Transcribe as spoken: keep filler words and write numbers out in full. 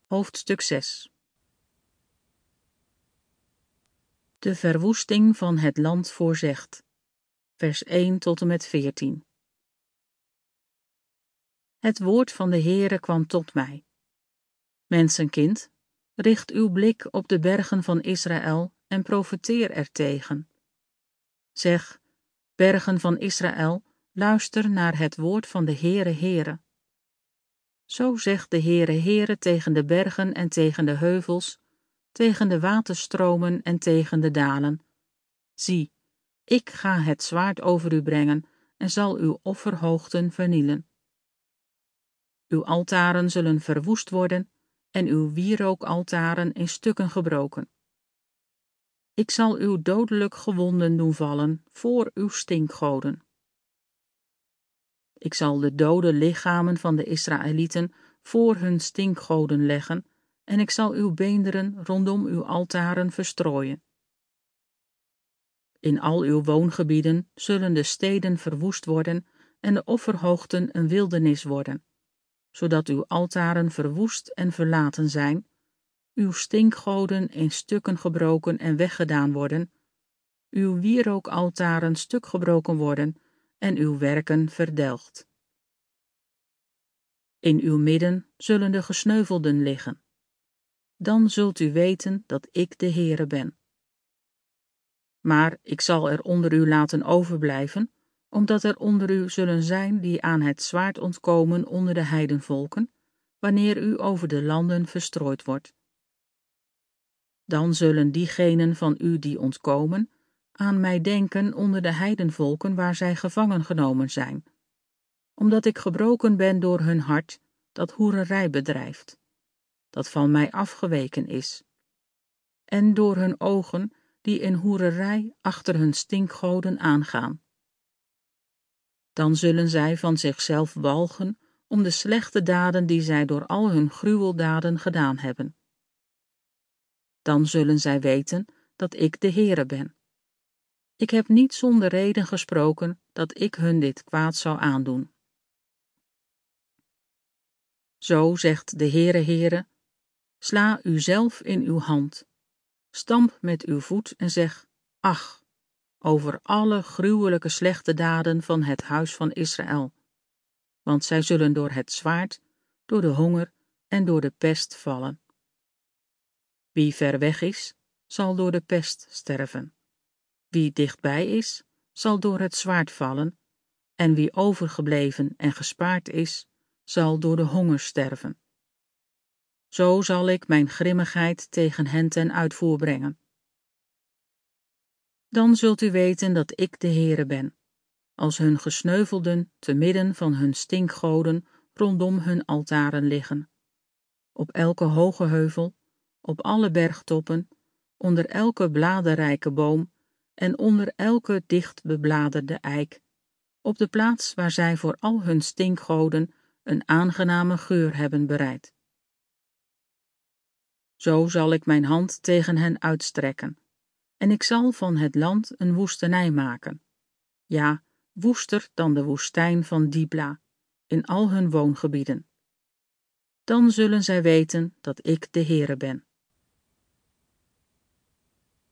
Hoofdstuk zes. De verwoesting van het land voorzegt. Vers één tot en met veertien. Het woord van de Heere kwam tot mij. Mensenkind, richt uw blik op de bergen van Israël en profeteer ertegen. Zeg, bergen van Israël, luister naar het woord van de Heere Heere. Zo zegt de Heere Heere tegen de bergen en tegen de heuvels, tegen de waterstromen en tegen de dalen. Zie, ik ga het zwaard over u brengen en zal uw offerhoogten vernielen. Uw altaren zullen verwoest worden en uw wierookaltaren in stukken gebroken. Ik zal uw dodelijk gewonden doen vallen voor uw stinkgoden. Ik zal de dode lichamen van de Israëlieten voor hun stinkgoden leggen en ik zal uw beenderen rondom uw altaren verstrooien. In al uw woongebieden zullen de steden verwoest worden en de offerhoogten een wildernis worden, zodat uw altaren verwoest en verlaten zijn, uw stinkgoden in stukken gebroken en weggedaan worden, uw wierookaltaren stuk gebroken worden en uw werken verdelgd. In uw midden zullen de gesneuvelden liggen. Dan zult u weten dat ik de Heere ben. Maar ik zal er onder u laten overblijven, omdat er onder u zullen zijn die aan het zwaard ontkomen onder de heidenvolken, wanneer u over de landen verstrooid wordt. Dan zullen diegenen van u die ontkomen, aan mij denken onder de heidenvolken waar zij gevangen genomen zijn, omdat ik gebroken ben door hun hart, dat hoererij bedrijft, dat van mij afgeweken is, en door hun ogen, die in hoererij achter hun stinkgoden aangaan. Dan zullen zij van zichzelf walgen om de slechte daden die zij door al hun gruweldaden gedaan hebben. Dan zullen zij weten dat ik de Heere ben. Ik heb niet zonder reden gesproken dat ik hun dit kwaad zou aandoen. Zo zegt de Heere Heere, sla uzelf in uw hand, stamp met uw voet en zeg, ach, over alle gruwelijke slechte daden van het huis van Israël, want zij zullen door het zwaard, door de honger en door de pest vallen. Wie ver weg is, zal door de pest sterven. Wie dichtbij is, zal door het zwaard vallen, en wie overgebleven en gespaard is, zal door de honger sterven. Zo zal ik mijn grimmigheid tegen hen ten uitvoer brengen. Dan zult u weten dat ik de Heere ben, als hun gesneuvelden te midden van hun stinkgoden rondom hun altaren liggen, op elke hoge heuvel, op alle bergtoppen, onder elke bladerrijke boom en onder elke dicht bebladerde eik, op de plaats waar zij voor al hun stinkgoden een aangename geur hebben bereid. Zo zal ik mijn hand tegen hen uitstrekken, en ik zal van het land een woestenij maken, ja, woester dan de woestijn van Dibla, in al hun woongebieden. Dan zullen zij weten dat ik de Heere ben.